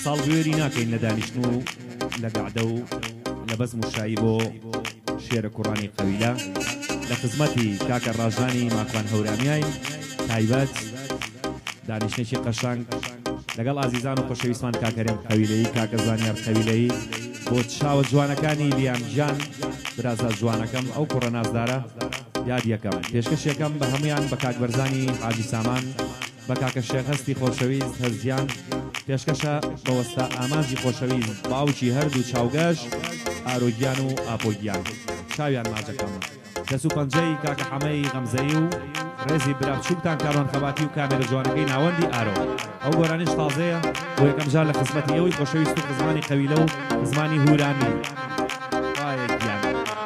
ساڵ گوێری ناکەین لە دانیشتن و لە گەعدە و لە بەزم و شایی بۆ شێرە کوڕانی قەویلە لە خزمەتی کاکە ڕاژانی ماکوان هەورامیاین تایبەت دانیشتێکی قەشنگ لەگەڵ ئازیزان و خۆشەویستمان کاکەرێم قەویلەیی کاکە زانیار قەویلەیی بۆ چاوە جوانەکانی لیامجان برازە جوانەکەم ئەو کوڕە نازدارە یاد یەکەم پێشکەشێکەم بە هەمویان بە کاک بەرزانی حاجی سامان بە کاکە شێخ هەستی خۆشەویست هەزیان پێشکەشە بەوەستا ئامانجی خۆشەویست باوکی هەردوو چاوگەش ئارۆگیان و ئاپۆگیان چاویان ماجەکەم دەس و پەنجەی کاکە حەمەی غەمزەیی و ڕێزی براچووکتان کارۆن خەباتی و کامێرە جوانەکەی ناوەندی ئارۆ ئەو گۆرانیش تازەیە بۆ یەکەم جار لە خزمەتی ئەوەی خۆشەویست و زمانی قەویلە و زمانی هورامی وایەکیان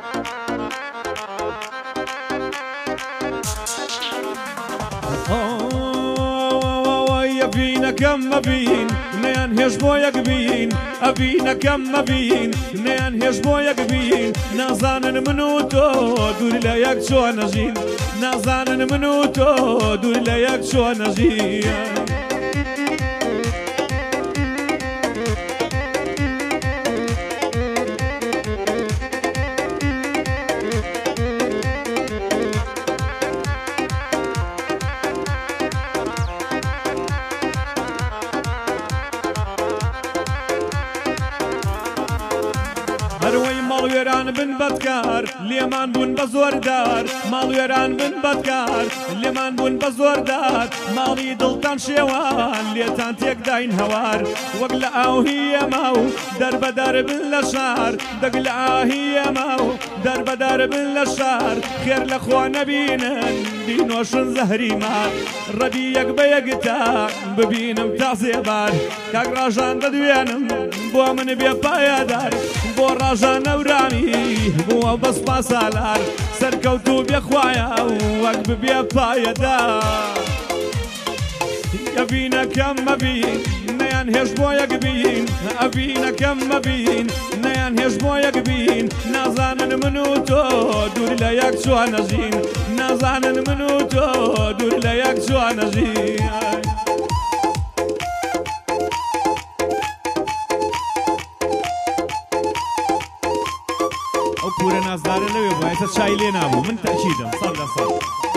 ئەبینەکەم مەبین نەیان هێش بۆ یەک بین ئەبینەکەم مەبین نەیان هێش بۆ یەک بین نازانن من و تۆ دوور لە یەک چۆن نەژین نازانن من و تۆ دوور لە یەک چۆن نەژین ماڵوێران بن بەدکار لێمان بوون بە زۆردار ماڵوێران بن بەدکار لێمان بوون بە زۆردار ماڵی دڵتان شێوان لێتان تێکداین هەوار وەک لە ئاوهی ئەما و دەربەدار بن لە شار دەگ لە ئاهی ئەما و دەربەدار بن لە شار خێر لە خۆ نەبینن بینۆشن زەهری مار ڕەبی یەک بە یەکتان ببینم تا زێبار کاک ڕاژان دەدوێنم بۆ من بێ پایەدار بۆ ڕاژان ئەورامی بووە بەس پاسالار سەرکەوتوو بێخوایە وەک ببێ پایەدار ئەبینەکەم مەبین نەیان هێش بۆ یەک بین ئەبینەکەم مەبین نەیان هێش بۆ یەک بین نازانن من و تۆ دوور لە یەک چۆن نەژین نازانن من و تۆ دوور لە یەک چۆن نەژین ئەو پورە نازدارە لەوێ بۆ ئێستا چای لێ نابوو من تەکیدم سەڵ لە سەڵ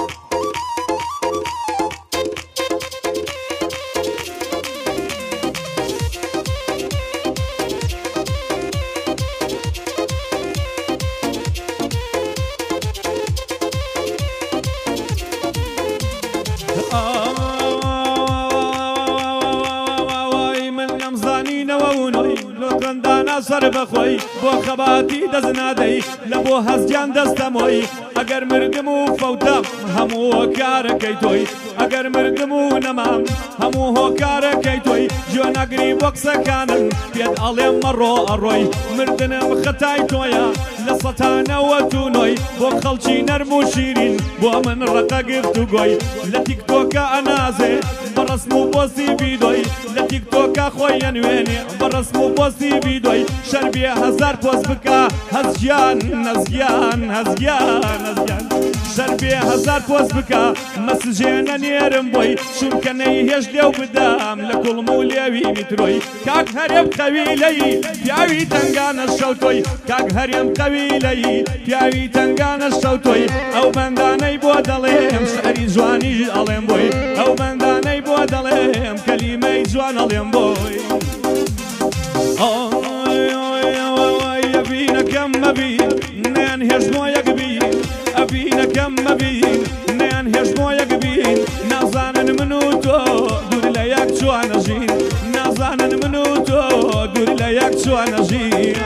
سەر بەخۆی بۆ خەباتی دەست نادەی لە بۆ هەستیان دەستەمۆی ئەگەر مردم و فەوتەم هەموو هۆکارەکەی تۆی ئەگەر مردم و نەمام هەموو هۆکارەکەی تۆی گوێ نەگری بۆ قسەکانم پێت ئەڵێم مەڕۆ ئەڕۆی مردنم خەتای تۆیە لە سەتانەوە توونۆی بۆ خەڵکی نەرم و شیرین بۆ من ڕقە گرت و گۆی لە تیکتۆکە ئەنازێ بە ڕسم و پۆستی ڤیدۆی لە تیکتۆکە خۆی ئەنوێنێ بە ڕسم و پۆستی ڤیدۆی شەربێ هەزار پۆست بکە هەزگیان نەزگیان هەزگیان هەزگیان شەربێ هەزار پۆست بکە مەسجێنە نێرم بۆی چونکەنەی هێش لێو بدەم لە کوڵم و لێوی میترۆی کاک هەرێم قەویلەی پیاوی تەنگانە شەوتۆی کاک هەرێم قەویلەی پیاوی تەنگانە شەوتۆی ئەو بەندانەی بۆ دەڵێم شعری جوانیش ئەڵێم بۆی ئەو بەندانەی بۆ دەڵێم کەلیمەی جوان ئەڵێم بۆی ئەبینەکەم مەبین نەیان هێش بۆ یەک بین ئەبینەکەم مەبین نەیان هێش بۆ یەک بین نازانن من و تۆ دوور لە یەک چۆن نەژین نازانن من و تۆ دوور لە یەک چۆن نەژین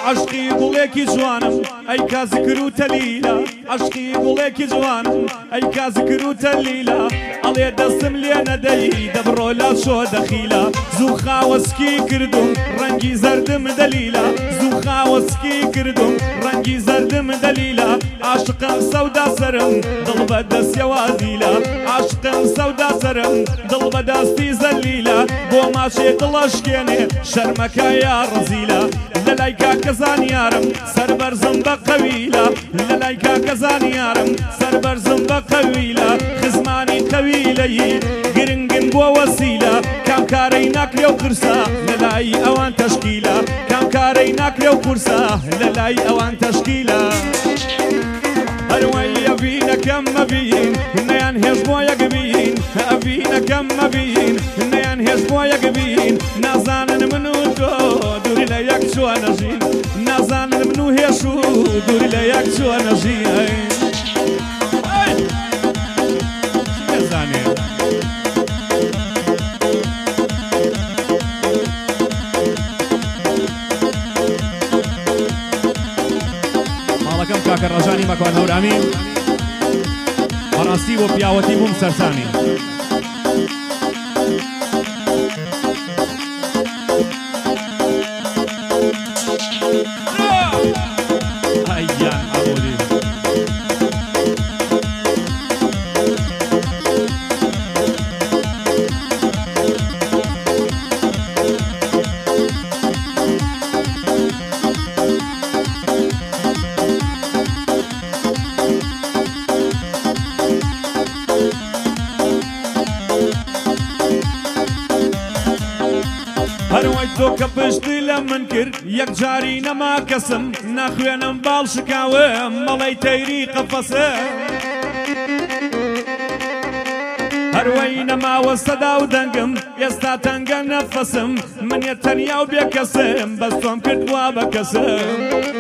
عشقی گوڵێکی جوانم ئەی کا زکر و تەلیلا عشقی گوڵێکی جوانم ئەی کا زکر و تەلیلا ئەڵێ دەستم لێ نەدەی دەبڕۆ لە چۆ دەخیلا زوو خاوەسکی کردم ڕەنگی زەردم دەلیلا زوو خاوەسکی کردم ڕەنگی زەردم دەلیلا عاشقم سەودا سرم دڵ بە دەستیەوە دیلا عاشقم سەودا سرم دڵ بە دەستی زەلیلا بۆ ماچێ دڵەشکێنێ شەرمەکە یا ڕەزیلا لە لای کاکە زانیارم سەربەرزم بە قەویلا لە لای کاکە زانیارم سەربەرزم بە قەویلا خزمانی قەویلەیی گرنگن بۆ وەسیلا کام کارەی ناکرێ و قرسە لە لای ئەوان تەشکیلا کام کارەی ناکرێ و قورسە لە لای ئەوان تەشکیلا هەروەی ئەڤینەکەم مەبین نەیان هێش بۆ یەک بین ئەڤینەکەم مەبین نەیان هێش بۆ یەک بین نازانن من و تۆ دووری لە یەک چوە نەژین نازانن من و هێش و دووری لە یەک چوە نەژین ماڵەکەم کاکە ڕەژانی مەکوان هەورامی بەڕاستی بۆ پیاوەتی بووم سەرسانی هەروەی تۆ کە پشتی لە من کرد یەک جاری نەما کەسم ناخوێنم باڵ شکاوم مەڵەی تەیری قەفەسە هەروەی نەماوە سەدا و دەنگم ئێستا تەنگە نەفەسم منیە تەنیا و بێ کەسم بەس تۆم کردووە بە کەسم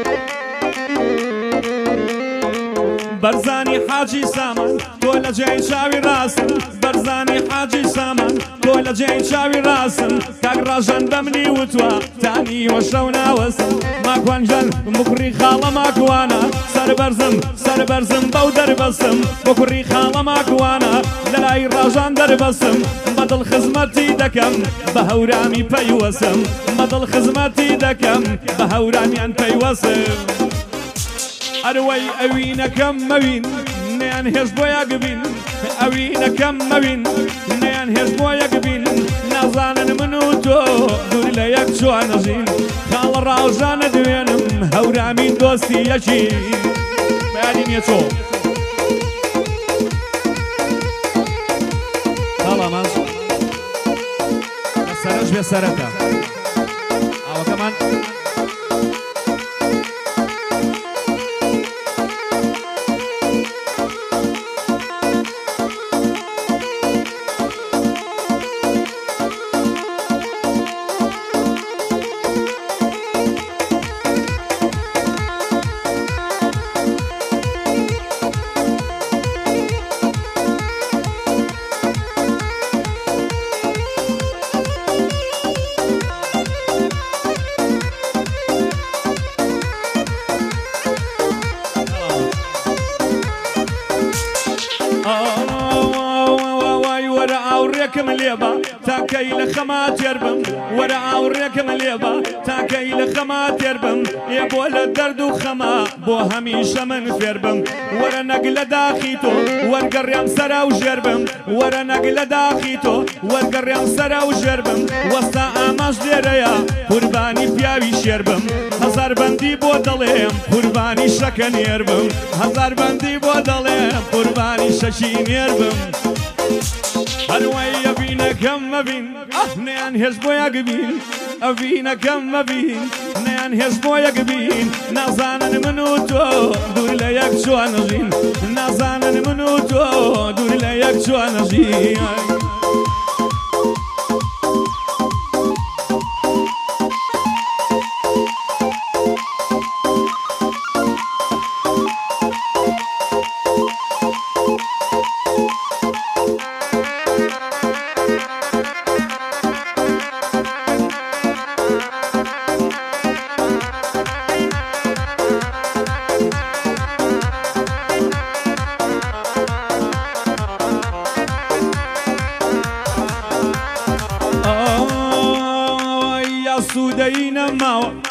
بەرزانی حاجی سامان تۆ لە جێی چاوی ڕاستم بەرزانی حاجی سامان تۆ لە جێی چاوی ڕاستم کاک ڕەژان بە منی وتوە تانیوە شەو ناوەستم ماکوانجان بکوڕی خاڵە ماکوانە سەربەرزم بەو دەربەستم بکوڕی خاڵە ماکوانە لە لای ڕەژان دەربەستم بەدڵ خزمەتی دەکەم بە هەورامی پەیوەسم بەدڵ خزمەتی دەکەم بە هەورامیان پەیوەسم ئەروەی ئەوینەکەم مەوین نەیان هێش بۆ یەکبین ئەوینەکەم مەوین نەیان هێش بۆ یەکبین نازانن من و تۆ دووری لە یەک چوە نەژین خاڵە ڕاوژانە دوێنم هەورامین دۆستی یەکین بەیانی نییە چۆ ساڵامان سەرش بێ سەرەتا ئاوەکەمان ئاوڕێکم لێبە تاکەی لە خەما تێربم وەرە ئاوڕێکم لێبە تاکەی لە خەما تێربم ئێ بۆ لە دەرد و خەما بۆ هەمیشە من فێربم وەرە نەگ لە داخی تۆ وەرگەڕیام سەرا و ژێربم وەرە نەگ لە داخی تۆ وەرگەڕیام سەرا و ژێربم وەستا ئاماژ لێرەیە قوربانی پیاوی شێربم هەزار بەندی بۆ دەڵێم قوربانی شەکە نێربم هەزار بەندی بۆ دەڵێم قوربانی شەکی نێربم هەروەی ئەڤینەکەم مەبین نەیان هێش بۆ یەکبین ئەڤینەکەم مەبین نەیان هێش بۆ یەکبین نازانن من و تۆ دووری لە یەک چوە نەژین نازانن من و تۆ دووری لە یەک چوە نەژین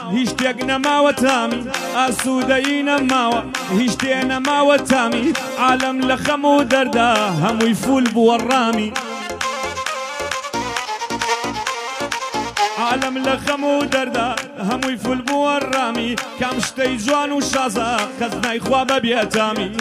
هیچ شتێک نەماوە تامی ئاسوودەیی نەماوە هیچ شتێ نەماوە تامی عالەم لە خەم و دەردا هەمووی فول بووە ڕامی عالم لخم و دردا هموی فول بووە ڕامی کام شتەی جوان و شازە کەس نایخوا بە بێتامی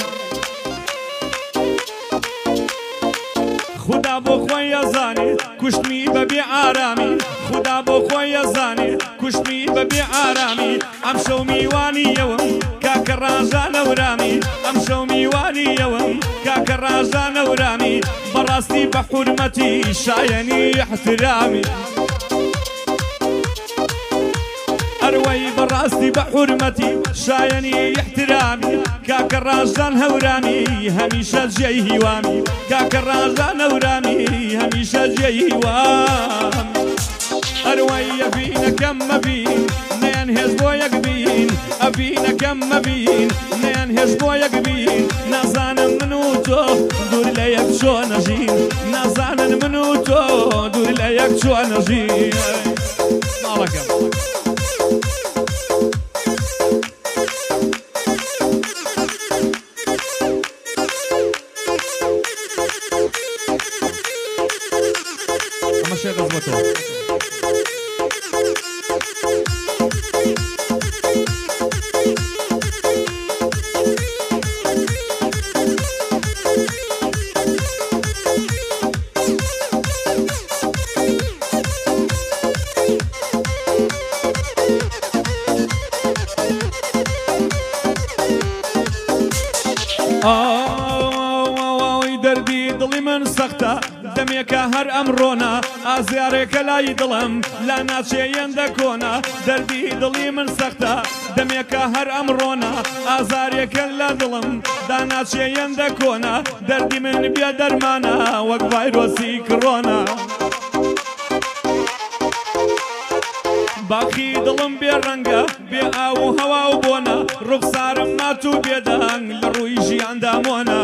خدا بۆ خۆی ئەزانێ کوشتمی بەبێ ئارامی خدا بۆ خۆی ئەزانێ کوشتمی بەبێ ئارامی ئەم شەو میوانیەوەم کاکە ڕاژانە ورامی ئەم شەو میوانیەوەم کاکە ڕاژانە ورامی بەڕاستی بە حورمەتی شایەنی احترامی أروي براستي بحرمتي شايني احترامي كاك الراجان هورامي هميشة جاي هوامي كاك الراجان هورامي هميشة جاي هوامي أروي أبينا كم مبين نين هزبويا قبين أبينا كم مبين نين هزبويا قبين نازانا منوتو دور ليك شو نجين نازانا منوتو دور ليك شو نجين مالكم شيء غزوته دردي ضلي من سخته دەمێکە هەر ئەمڕۆنا ئازارێکە لای دڵم لا ناچێیان دەکۆنا دەردی دڵی من سەختە دەمێکە هەر ئەمڕۆنا ئازارێکە لە دڵم دا ناچێیان دەکۆنا دەردی من بێ دەرمانە وەک ڤایرۆسی کڕۆنا باخی دڵم بێ ڕەنگە بێ ئاو و هەوا و بۆنە ڕوخسارم مات و بێدەنگ لە ڕووی ژیاندامۆنە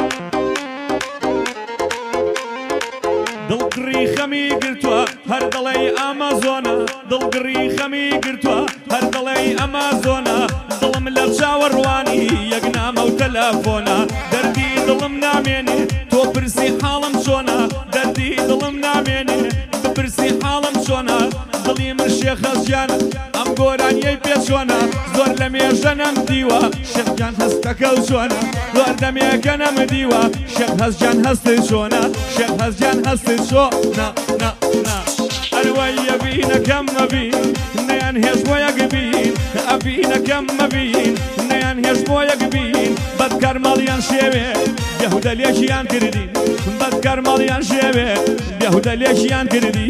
دڵگڕی خەمی گرتووە هەر دڵی ئامازۆنە دڵگڕی خەمی گرتووە هەر دڵی ئەمازۆنە دڵم لە چاوەڕوانی یەک نامە و تەلەفۆنە دەردی دڵم نامێنێ تۆ پرسی حاڵم چۆنە دەردی دڵم نامێنێ بپرسی حاڵم چۆنە دڵی من شێخەزیانە ئەم گۆرانیەی پێچۆنە زۆر لە مێژە نەمدیوە شێخجان هەستەکە و چۆنە زۆر دەمێکە نەمدیوە شێخ هەزجان هەستی چۆنە شێخ هەزجان هەستی چۆنە ئەروەی ئەبینەکەم مەبین نەیان هێش بۆ یەک بین ئەبینەکەم مەبین نەیان هێش بۆ یەک بین بەدکار ماڵیان شێوێ بێهودە لێکیان کردین بەدکار ماڵیان شێوێ بێهودە لێکیان کردی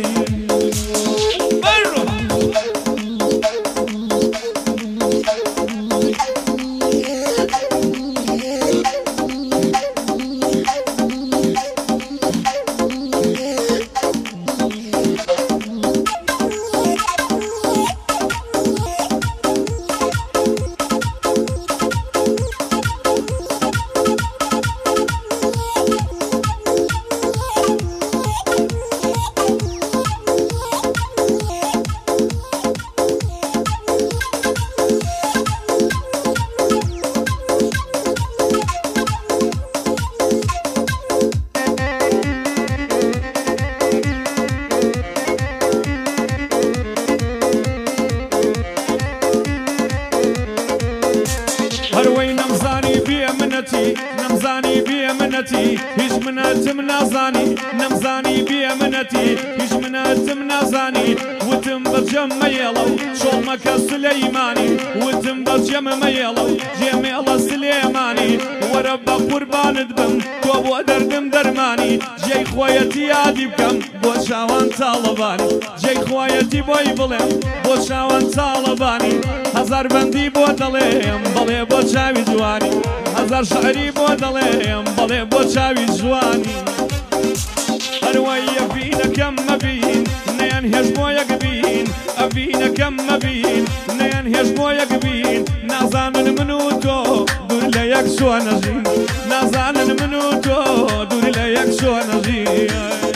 نمزانی بێ منەتی هیچ منەتم نازانی نمزانی بێ منەتی هیچ منەتم نازانی وتم بەجەم مەیەڵە و شۆڵمەکە سلەیمانی وتم بەجەم مەیەڵە و جێمێڵە سلێمانی وەرە بە قوربانت بم تۆ بۆ دەردم دەرمانی جێی خۆیەتی یادی بکەم بۆ چاوان تاڵەبانی جێی خۆیەتی بۆی بڵێم بۆ چاوان تاڵەبانی هەزار بەندی بۆ دەڵێم بەڵێ بۆ چاوی جوانی هەزار شعری بۆ دەڵێم بەڵێ بۆ چاوی جوانی هەروەی ئەبینەکەم مەبین نەیان هێش بۆ یەک بین ئەبینەکەم مەبین نەیان هێش بۆ یەک بین نازانن من و تۆ دوور لە یەک شۆ نەژین نازانن من و تۆ دوور لە یەک شۆ نەژین